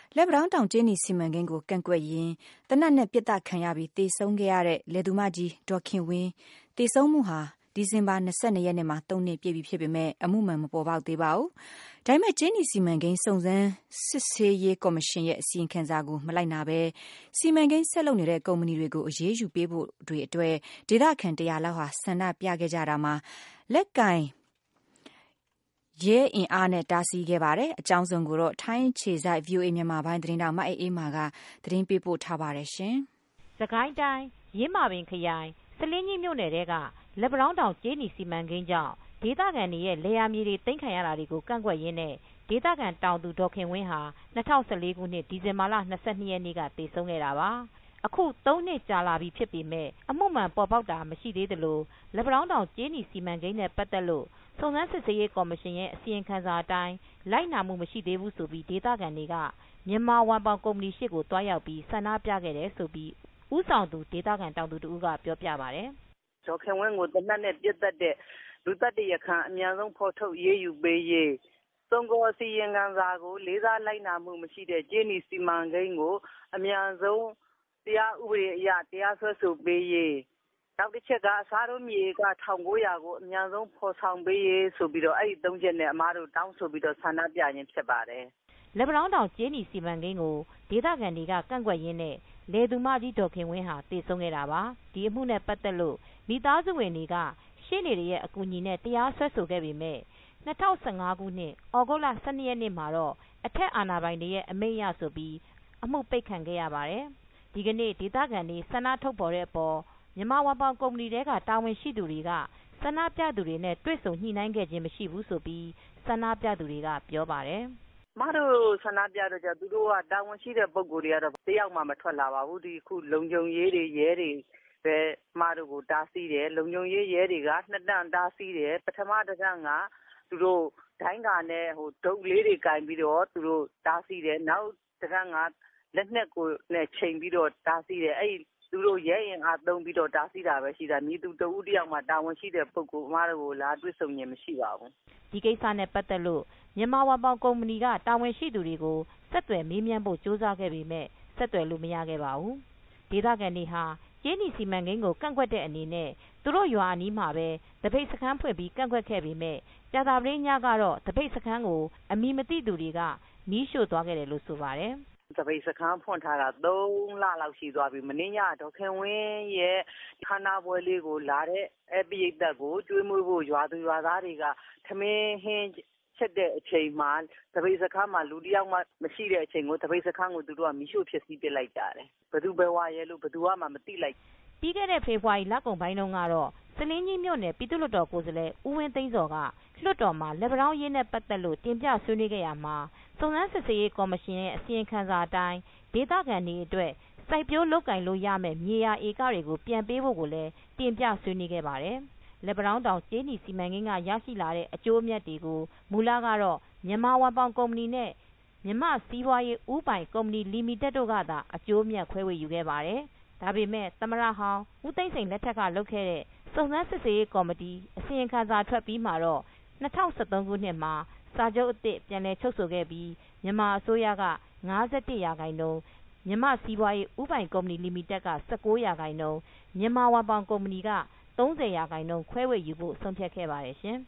လက်ပံတောင်းတောင်ကြေးနီစီမံကိန်းကိုကန့်ကွက်ရင်းသေနတ်နဲ့ပစ်သတ်ခံရပြီးသေဆုံးခဲ့ရတဲ့လယ်သူမကြီးဒေါ်ခင်ဝင်းသေဆုံးမှုဟာဒီဇင်ဘာ22ရက်နေ့မှာ3နှစ်ပြည့်ပြီဖြစ်ပေမဲ့အမှုမှန်မပေါ်ပေါက်သေးပါဘူး။ဒါပေမဲ့ကြေးနီစီမံကိန်းစုံစမ်းစစ်ဆေးရေးကော်မရှင်ရဲ့အစီရင်ခံစာကိုမလိုက်နာဘဲစီမံကိန်းဆက်လုပ်နေတဲ့ကုမ္ပဏီတွေကိုအရေးယူပေးဖို့တွေအတွက်ဒေသခံ100လောက်ဟာဆန္ဒပြခဲ့ကြတာမှာလက်ကင်ရဲအင်အားနဲ့တားဆီးခဲ့ပါတယ်။အကြောင်းစုံကိုတော့ထိုင်းခြေစိုက် VOA မြန်မာပိုင်းသတင်းတောက်မအေးမာကသတင်းပေးပို့ထားပါတယ်ရှင်။စကိုင်းတိုင်းရင်းမာပင်ခရိုင်စလင်းကြီးမြို့နယ်ကလက်ပံတောင်းကြေးနီစီမံကိန်းကြောင့်ဒေသခံတွေရဲ့လယ်ယာမြေတွေသိမ်းခံရတာတွေကိုကန့်ကွက်ရင်းနဲ့ဒေသခံတောင်သူဒေါ်ခင်ဝင်းဟာ2014ခုနှစ်ဒီဇင်ဘာလ22ရက်နေ့ကသေဆုံးခဲ့တာပါ။အခု3နှစ်ကြာလာပြီဖြစ်ပေမဲ့အမှုမှန်ပေါ်ပေါက်တာမရှိသေးသလိုလက်ပံတောင်းကြေးနီစီမံကိန်းနဲ့ပတ်သက်လို့စုံစမ်းစစ်ဆေးရေးကော်မရှင်ရဲ့အစီရင်ခံစာအတိုင်းလိုက်နာမှုမရှိသေးဘူးဆိုပြီးဒေသခံတွေကမြန်မာဝန်ပေါင်ကုမ္ပဏီရှေ့ကိုတွားရောက်ပြီးဆန္ဒပြခဲ့တယ်ဆိုပြီးဦးဆောင်သူဒေသခံတောင်သူတို့ကပြောပြပါတယ်။ဒေါ်ခင်ဝင်းကိုသေနတ်နဲ့ပစ်သတ်တဲ့လူသတ်တရားခံအများဆုံးဖော်ထုတ်ရေးယူပေးရေးသုံးကောအစီရင်ခံစာကိုလေးစားလိုက်နာမှုမရှိတဲ့ကြေးနီစီမံကိန်းကိုအများဆုံးတရားဥပဒေအရတရားစွဲဆိုပေးရေးနောက်တစ်ချက်ကအစားတို့မြေက1900ကိုအများဆုံးဖော်ဆောင်ပေးရေးဆိုပြီးတော့အဲ့ဒီ3ချက်နဲ့အမားတို့တောင်းဆိုပြီးတော့ဆန္ဒပြခြင်းဖြစ်ပါတယ်။လက်ပံတောင်ကြေးနီစီမံကိန်းကိုဒေသခံတွေကကန့်ကွက်ရင်းနဲ့လယ်သူမကြီးဒေါ်ခင်ဝင်းဟာသေဆုံးခဲ့တာပါ။ဒီအမှုနဲ့ပတ်သက်လို့မိသားစုဝင်တွေကရှေ့နေတွေရဲ့အကူအညီနဲ့တရားစွဲဆိုခဲ့ပေမဲ့2015ခုနှစ်ဩဂုတ်လ12ရက်နေ့မှာတော့အထက်အာဏာပိုင်တွေရဲ့အမိန့်အရဆိုပြီးအမှုပိတ်ခံခဲ့ရပါတယ်။ဒီကနေ့ဒေသခံတွေဆန္ဒထုတ်ဖော်တဲ့အပေါ်မြန်မာဝန်ပေါင်ကုမ္ပဏီတွေကတာဝန်ရှိသူတွေကဆန္ဒပြသူတွေနဲ့တွေ့ဆုံညှိနှိုင်းခဲ့ခြင်းမရှိဘူးဆိုပြီးဆန္ဒပြသူတွေကပြောပါတယ်။မတို့ဆန္ဒပြတော့ကြသူတို့ကတာဝန်ရှိတဲ့ပုံကိုယ်တွေကတော့တယောက်မှမထွက်လာပါဘူးဒီခုလုံခြုံရေးတွေရဲတွေပဲမတို့ကိုတားဆီးတယ်လုံခြုံရေးရဲတွေကနှစ်တန်းတားဆီးတယ်ပထမတစ်ခါကသူတို့ဒိုင်းကာနဲ့ဒုတ်လေးတွေကင်ပြီးတော့သူတို့တားဆီးတယ်နောက်တစ်ခါကလက်နက်ကိုနဲ့ချိန်ပြီးတော့တားဆီးတယ်အဲ့သူတို့ရဲရင်အားသုံးပြီးတော့တားဆီးတာပဲရှိတာမြေသူတဦးတယောက်မှတာဝန်ရှိတဲ့ပုဂ္ဂိုလ်အမားတို့ကိုလာတွေ့ဆုံခြင်းမရှိပါဘူးဒီကိစ္စနဲ့ပတ်သက်လို့မြန်မာဝန်ပေါင်ကုမ္ပဏီကတာဝန်ရှိသူတွေကိုဆက်သွယ်မေးမြန်းဖို့ကြိုးစားခဲ့ပေမဲ့ဆက်သွယ်လို့မရခဲ့ပါဘူးဒေသခံတွေဟာကြေးနီစီမံကိန်းကိုကန့်ကွက်တဲ့အနေနဲ့သူတို့ရွာအနီးမှာပဲတပိတ်စခန်းဖွင့်ပြီးကန့်ကွက်ခဲ့ပေမဲ့ကြာသပတေးညကတော့တပိတ်စခန်းကိုအမည်မသိသူတွေကမီးရှို့သွားခဲ့တယ်လို့ဆိုပါတယ်တပိတ်စခန်းဖွင့်ထားတာ3လလောက်ရှိသွားပြီမင်းညဒေါခင်ဝင်းရဲ့ခန္ဓာပွဲလေးကိုလာတဲ့အပိယိတ်ကိုကျွေးမွေးဖို့ရွာသူရွာသားတွေကထမင်းဟင်းချက်တဲ့အချိန်မှာတပိတ်စခန်းမှာလူတယောက်မှမရှိတဲ့အချိန်ကိုတပိတ်စခန်းကိုသူတို့ကမီးရှို့ဖြစ်စီးပစ်လိုက်ကြတယ်ဘယ်သူပဲဝါရဲလို့ဘယ်သူမှမသိလိုက်ပြီးခဲ့တဲ့ဖေဖော်ဝါရီလကုန်ပိုင်းတုန်းကတော့စလင်းကြီးမြို့နယ်ပြည်သူ့လွှတ်တော်ကိုယ်စားလှယ်ဦးဝင်းသိန်းစော်ကလွှတ်တော်မှာလက်ပံတောင်းရေးနဲ့ပတ်သက်လို့တင်ပြဆွေးနွေးခဲ့ရမှာစုံစမ်းစစ်ဆေးရေးကော်မရှင်ရဲ့အစီရင်ခံစာအတိုင်းဒေသခံတွေအတွက်စိုက်ပျိုးလုပ်ကင်လို့ရမယ့်မြေယာဧကတွေကိုပြန်ပေးဖို့ကိုလည်းတင်ပြဆွေးနွေးခဲ့ပါတယ်လက်ပံတောင်းကြေးနီစီမံကိန်းကရရှိလာတဲ့အကျိုးအမြတ်တွေကိုမူလကတော့မြန်မာဝန်ပေါင်ကုမ္ပဏီနဲ့မြန်မာစီးပွားရေးဦးပိုင်ကုမ္ပဏီလီမီတက်တို့ကသာအကျိုးအမြတ်ခွဲဝေယူခဲ့ပါတယ်ဒါပေမဲ့သမရဟောင်းဦးသိန်းစိန်လက်ထက်ကလုပ်ခဲ့တဲ့စုံစမ်းစစ်ဆေးရေးကော်မတီအစီရင်ခံစာထွက်ပြီးမှာတော့2013ခုနှစ်မှာစာချုပ်အသစ်ပြန်လည်ချုပ်ဆိုခဲ့ပြီးမြန်မာအစိုးရက51%မြန်မာစီးပွားရေးဦးပိုင်ကုမ္ပဏီလီမီတက်က19%မြန်မာဝန်ပေါင်ကုမ္ပဏီက30%ခွဲဝေယူဖို့ဆုံးဖြတ်ခဲ့ပါတယ်ရှင်